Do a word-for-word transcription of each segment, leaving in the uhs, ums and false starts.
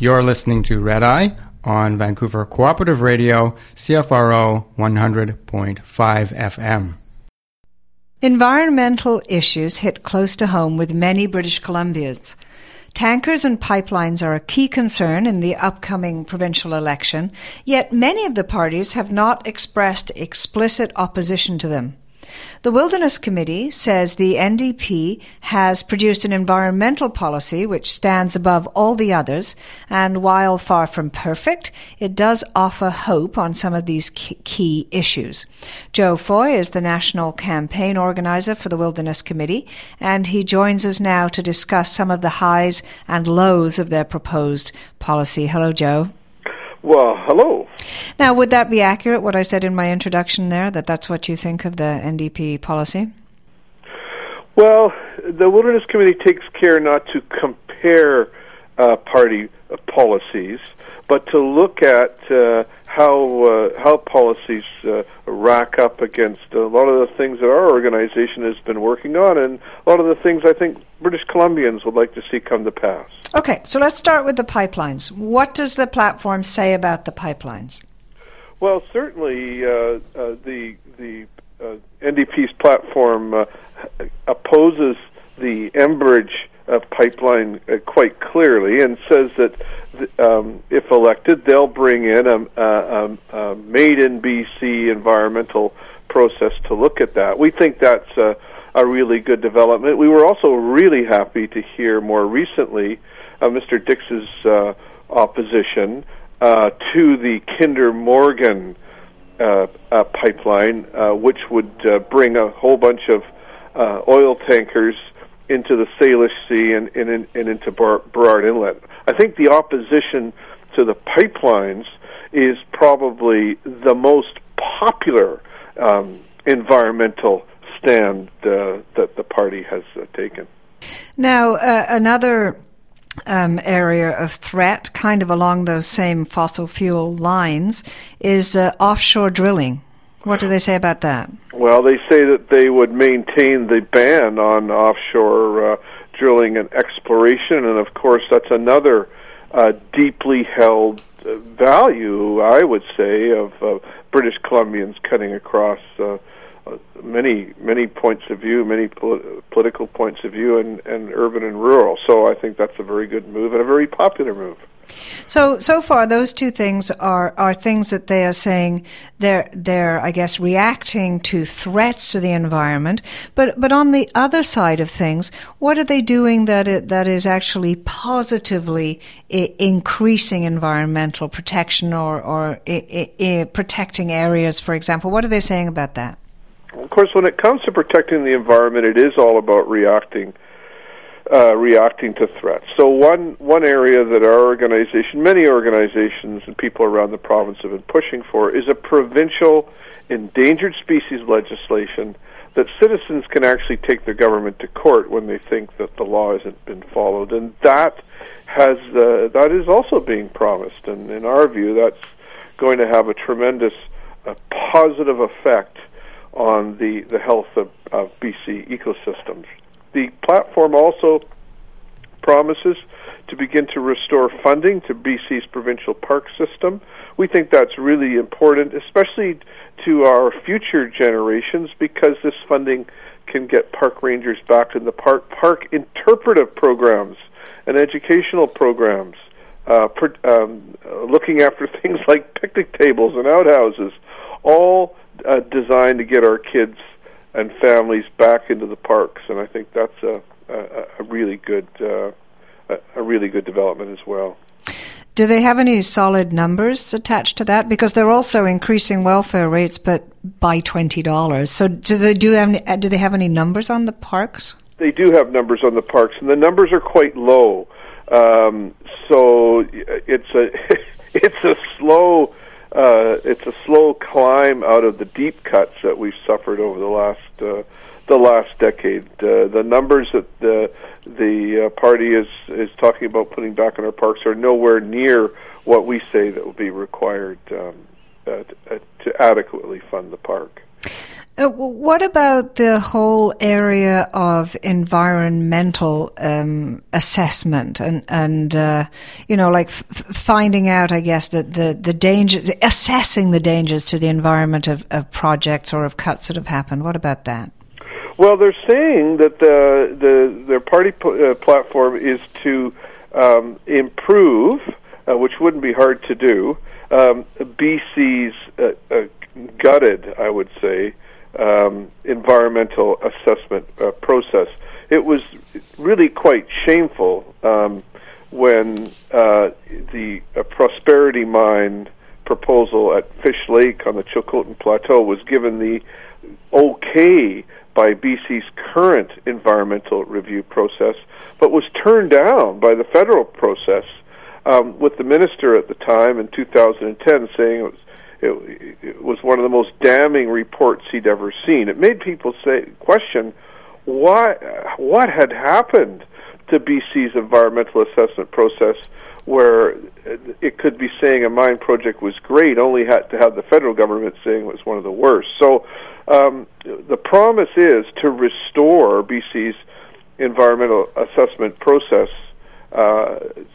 You're listening to Red Eye on Vancouver Cooperative Radio, C F R O one hundred point five F M. Environmental issues hit close to home with many British Columbians. Tankers and pipelines are a key concern in the upcoming provincial election, yet many of the parties have not expressed explicit opposition to them. The Wilderness Committee says the N D P has produced an environmental policy which stands above all the others, and while far from perfect, it does offer hope on some of these key issues. Joe Foy is the national campaign organizer for the Wilderness Committee, and he joins us now to discuss some of the highs and lows of their proposed policy. Hello, Joe. Well, hello. Now, would that be accurate, what I said in my introduction there, that that's what you think of the N D P policy? Well, the Wilderness Committee takes care not to compare uh, party uh, policies, but to look at uh, how uh, how policies uh, rack up against a lot of the things that our organization has been working on, and a lot of the things I think British Columbians would like to see come to pass. Okay, so let's start with the pipelines. What does the platform say about the pipelines? Well, certainly uh, uh, the the uh, N D P's platform uh, opposes the Enbridge uh, pipeline uh, quite clearly, and says that um, if elected, they'll bring in a, a, a made in B C environmental process to look at that. We think that's a, a really good development. We were also really happy to hear more recently uh, Mister Dix's uh, opposition uh, to the Kinder Morgan uh, uh, pipeline, uh, which would uh, bring a whole bunch of uh, oil tankers into the Salish Sea and, and, and into Bar- Burrard Inlet. I think the opposition to the pipelines is probably the most popular um, environmental stand uh, that the party has uh, taken. Now, uh, another um, area of threat, kind of along those same fossil fuel lines, is uh, offshore drilling. What do they say about that? Well, they say that they would maintain the ban on offshore uh, drilling and exploration, and of course that's another uh, deeply held uh, value, I would say, of uh, British Columbians cutting across uh, uh, many many points of view, many pol- political points of view, and, and urban and rural. So I think that's a very good move and a very popular move. So, so far, those two things are, are things that they are saying they're, they're, I guess, reacting to threats to the environment. But, but on the other side of things, what are they doing that it, that is actually positively I- increasing environmental protection or, or I- I- protecting areas, for example? What are they saying about that? Of course, when it comes to protecting the environment, it is all about reacting Uh, reacting to threats. So one one area that our organization, many organizations and people around the province have been pushing for is a provincial endangered species legislation that citizens can actually take their government to court when they think that the law hasn't been followed. And that has uh, that is also being promised. And in our view, that's going to have a tremendous uh, positive effect on the, the health of, of B C ecosystems. The platform also promises to begin to restore funding to B C's provincial park system. We think that's really important, especially to our future generations, because this funding can get park rangers back in the park. Park interpretive programs and educational programs, uh, per, um, looking after things like picnic tables and outhouses, all uh, designed to get our kids and families back into the parks, and I think that's a, a, a really good uh, a, a really good development as well. Do they have any solid numbers attached to that? Because they're also increasing welfare rates, but by twenty dollars. So do they do have any, do they have any numbers on the parks? They do have numbers on the parks, and the numbers are quite low. Um, so it's a it's a slow. Uh, it's a slow climb out of the deep cuts that we've suffered over the last uh, the last decade. Uh, the numbers that the the uh, party is is talking about putting back in our parks are nowhere near what we say that will be required um, uh, to, uh, to adequately fund the park. Uh, what about the whole area of environmental um, assessment and, and uh, you know, like f- finding out, I guess, that the, the danger, assessing the dangers to the environment of, of projects or of cuts that have happened? What about that? Well, they're saying that the, the their party p- uh, platform is to um, improve, uh, which wouldn't be hard to do, um, B C's uh, uh, gutted, I would say, Um, environmental assessment uh, process. It was really quite shameful um, when uh, the uh, Prosperity Mine proposal at Fish Lake on the Chilcotin Plateau was given the okay by B C's current environmental review process, but was turned down by the federal process, um, with the minister at the time in two thousand ten saying it was It, it was one of the most damning reports he'd ever seen. It made people say, question what what had happened to B C's environmental assessment process, where it could be saying a mine project was great, only had to have the federal government saying it was one of the worst. So um, the promise is to restore B C's environmental assessment process uh,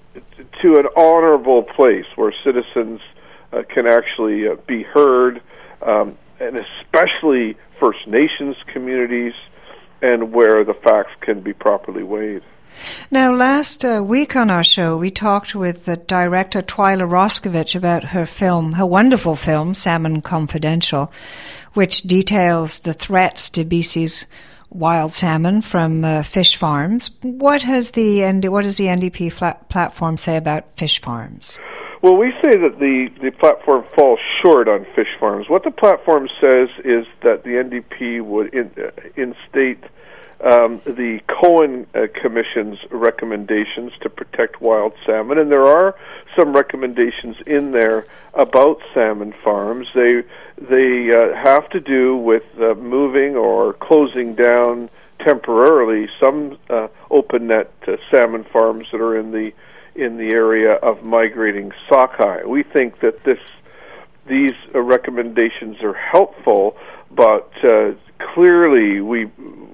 to an honorable place where citizens Uh, can actually uh, be heard, um, and especially First Nations communities, and where the facts can be properly weighed. Now, last uh, week on our show, we talked with the director Twyla Roscovich about her film, her wonderful film, Salmon Confidential, which details the threats to B C's wild salmon from uh, fish farms. What has the N D, what does the N D P flat platform say about fish farms? Well, we say that the, the platform falls short on fish farms. What the platform says is that the N D P would in, uh, instate um, the Cohen uh, Commission's recommendations to protect wild salmon, and there are some recommendations in there about salmon farms. They they uh, have to do with uh, moving or closing down temporarily some uh, open net uh, salmon farms that are in the in the area of migrating sockeye. We think that this these uh, recommendations are helpful, but uh, clearly we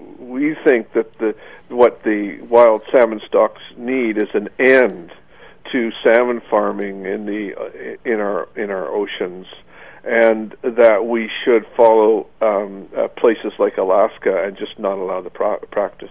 we think that the what the wild salmon stocks need is an end to salmon farming in the uh, in our in our oceans, and that we should follow um, uh, places like Alaska and just not allow the pro- practice.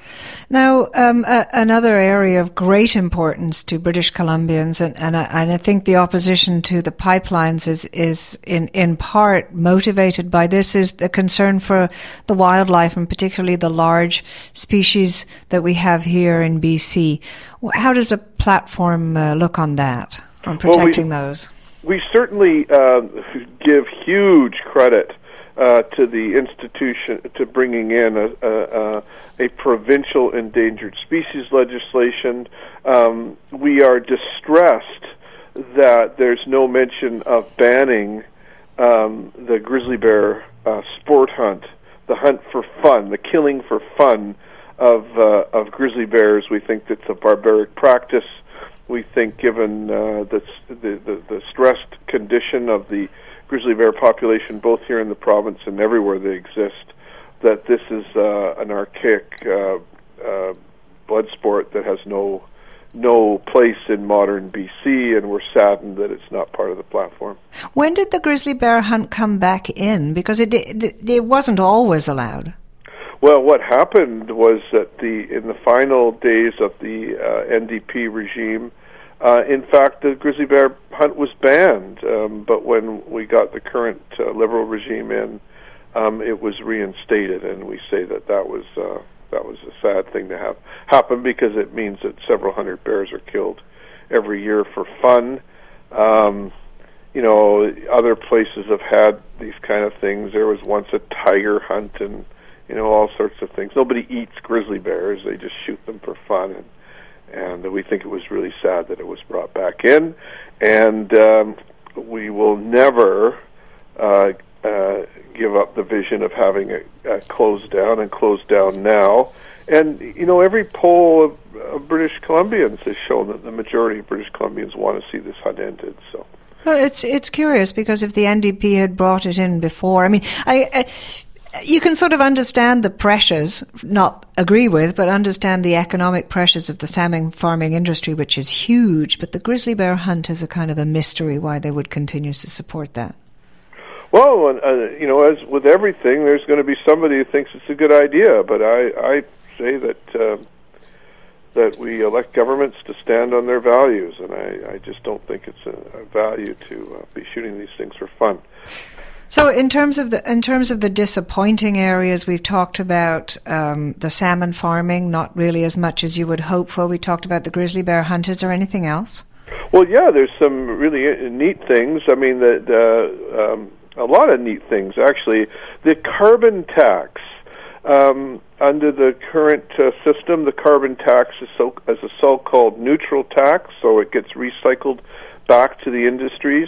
Now, um, uh, another area of great importance to British Columbians, and, and, I, and I think the opposition to the pipelines is, is in, in part motivated by this, is the concern for the wildlife, and particularly the large species that we have here in B C. How does a platform uh, look on that, on protecting well, we, those? We certainly uh, give huge credit Uh, to the institution, to bringing in a, a, a provincial endangered species legislation. Um, we are distressed that there's no mention of banning um, the grizzly bear uh, sport hunt, the hunt for fun, the killing for fun of uh, of grizzly bears. We think that's a barbaric practice. We think, given uh, the, the, the the stressed condition of the grizzly bear population, both here in the province and everywhere they exist, that this is uh, an archaic uh, uh, blood sport that has no no place in modern B C, and we're saddened that it's not part of the platform. When did the grizzly bear hunt come back in? Because it it, it wasn't always allowed. Well, what happened was that the in the final days of the uh, N D P regime, Uh, in fact, the grizzly bear hunt was banned, um, but when we got the current uh, Liberal regime in, um, it was reinstated, and we say that that was uh, that was a sad thing to have happen, because it means that several hundred bears are killed every year for fun. Um, you know, other places have had these kind of things. There was once a tiger hunt, and you know, all sorts of things. Nobody eats grizzly bears; they just shoot them for fun. And And we think it was really sad that it was brought back in, and um, we will never uh, uh, give up the vision of having it uh, closed down, and closed down now. And, you know, every poll of, of British Columbians has shown that the majority of British Columbians want to see this hunt ended. So, well, it's it's curious, because if the N D P had brought it in before, I mean, I... I you can sort of understand the pressures, not agree with, but understand the economic pressures of the salmon farming industry, which is huge. But the grizzly bear hunt is a kind of a mystery why they would continue to support that. Well, uh, you know, as with everything, there's going to be somebody who thinks it's a good idea. But I, I say that uh, that we elect governments to stand on their values, and I, I just don't think it's a, a value to uh, be shooting these things for fun. So, in terms of the in terms of the disappointing areas, we've talked about um, the salmon farming, not really as much as you would hope for. We talked about the grizzly bear hunt. Is there anything else? Well, yeah, there's some really neat things. I mean, the, the, um, a lot of neat things, actually. The carbon tax. Um, under the current uh, system, the carbon tax is, so, is a so-called neutral tax, so it gets recycled back to the industries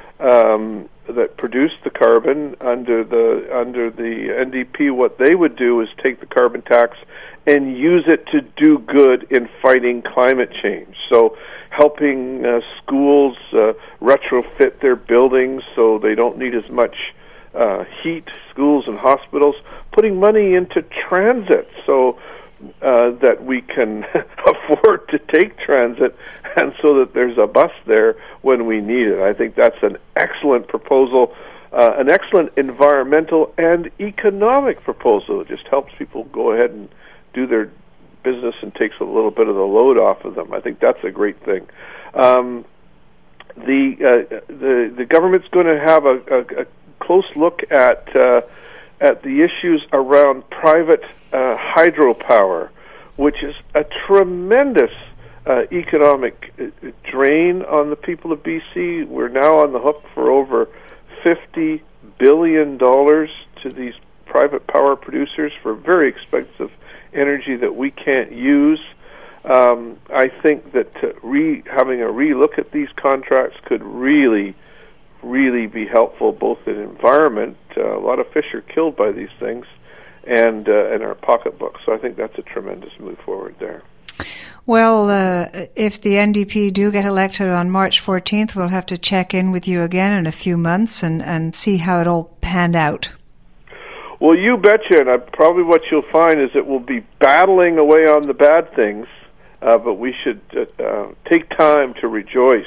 um, that produce the carbon. Under the under the N D P, what they would do is take the carbon tax and use it to do good in fighting climate change. So helping uh, schools uh, retrofit their buildings so they don't need as much uh, heat, schools and hospitals, putting money into transit so uh, that we can afford to take transit and so that there's a bus there when we need it. I think that's an excellent proposal, uh, an excellent environmental and economic proposal. It just helps people go ahead and do their business and takes a little bit of the load off of them. I think that's a great thing. Um, the, uh, the the government's going to have a, a, a close look at uh, at the issues around private uh, hydropower, which is a tremendous uh, economic drain on the people of B C. We're now on the hook for over fifty billion dollars to these private power producers for very expensive energy that we can't use. Um, I think that uh, re, having a re-look at these contracts could really, really be helpful, both in environment. Uh, a lot of fish are killed by these things, and uh, in our pocketbooks. So I think that's a tremendous move forward there. Well, uh, if the N D P do get elected on March fourteenth, we'll have to check in with you again in a few months and, and see how it all panned out. Well, you betcha, and uh, probably what you'll find is that we'll be battling away on the bad things, uh, but we should uh, uh, take time to rejoice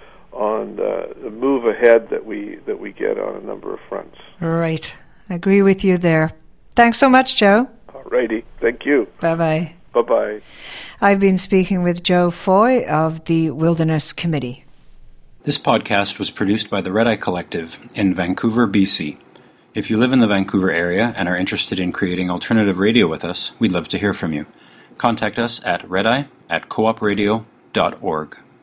on the, the move ahead that we that we get on a number of fronts. Right. I agree with you there. Thanks so much, Joe. All righty. Thank you. Bye-bye. Bye-bye. I've been speaking with Joe Foy of the Wilderness Committee. This podcast was produced by the Red Eye Collective in Vancouver, B C. If you live in the Vancouver area and are interested in creating alternative radio with us, we'd love to hear from you. Contact us at redeye at coop radio dot org.